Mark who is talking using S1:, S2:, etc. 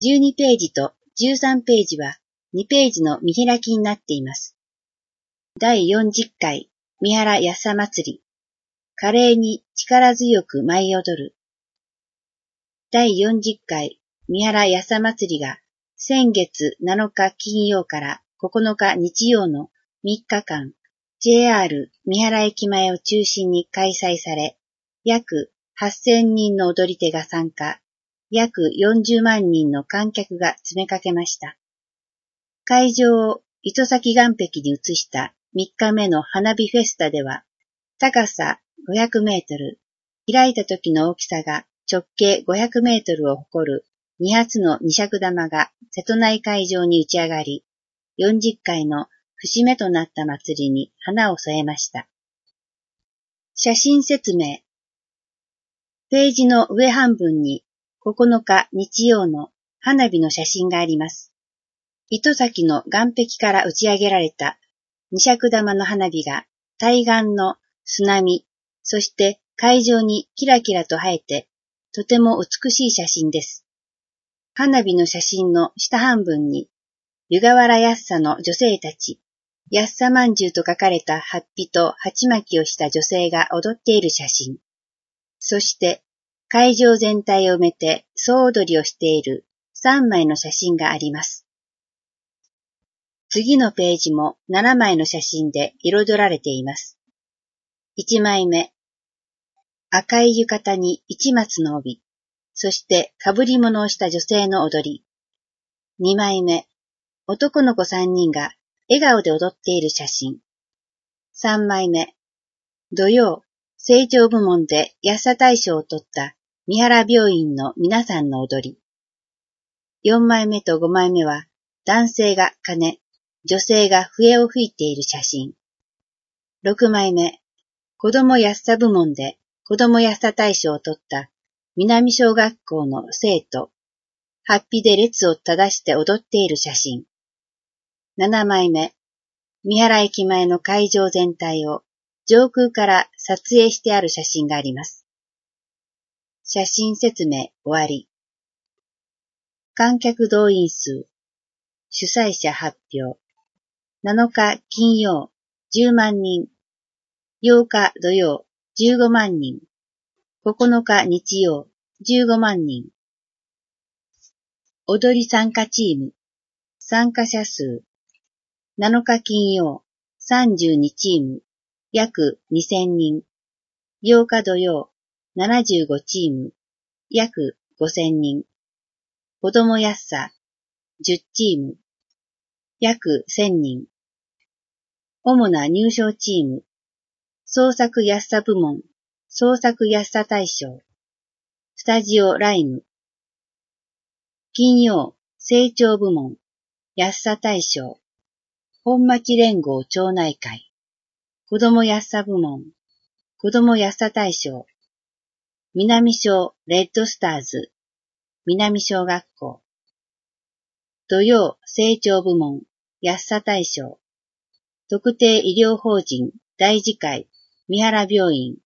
S1: 12ページと13ページは2ページの見開きになっています。第40回三原やっさ祭り。華麗に力強く舞い踊る。第40回三原やっさ祭りが先月7日金曜から9日日曜の3日間、JR 三原駅前を中心に開催され、約8000人の踊り手が参加、約40万人の観客が詰めかけました。会場を糸崎岸壁に移した3日目の花火フェスタでは、高さ500メートル、開いた時の大きさが直径500メートルを誇る2発の二尺玉が瀬戸内海上に打ち上がり、40回の節目となった祭りに花を添えました。写真説明。ページの上半分に9日日曜の花火の写真があります。糸崎の岸壁から打ち上げられた二尺玉の花火が対岸の砂見、そして海上にキラキラと映えて、とても美しい写真です。花火の写真の下半分に、湯河原やっさの女性たち、やっさまんじゅうと書かれた法被と鉢巻きをした女性が踊っている写真。そして、会場全体を埋めて総踊りをしている3枚の写真があります。次のページも7枚の写真で彩られています。1枚目、赤い浴衣に一松の帯、そして被り物をした女性の踊り。2枚目、男の子3人が笑顔で踊っている写真。3枚目、土曜、成長部門でやっさ大賞を取った三原病院の皆さんの踊り。4枚目と5枚目は、男性が鐘、女性が笛を吹いている写真。6枚目、子供やっさ部門で子供やっさ大賞を取った南小学校の生徒、法被で列を正して踊っている写真。7枚目、三原駅前の会場全体を上空から撮影してある写真があります。写真説明終わり。観客動員数、主催者発表。7日金曜10万人、8日土曜15万人、9日日曜15万人。踊り参加チーム、参加者数、7日金曜32チーム、約2000人、8日土曜75チーム、約5000人、子供やっさ10チーム、約1000人、主な入賞チーム、創作やっさ部門、創作やっさ大賞、スタジオライム、金曜成長部門、やっさ大賞、本町連合町内会、子供やっさ部門、子供やっさ大賞、南小レッドスターズ、南小学校、土曜成長部門、やっさ大賞、特定医療法人大慈会、三原病院、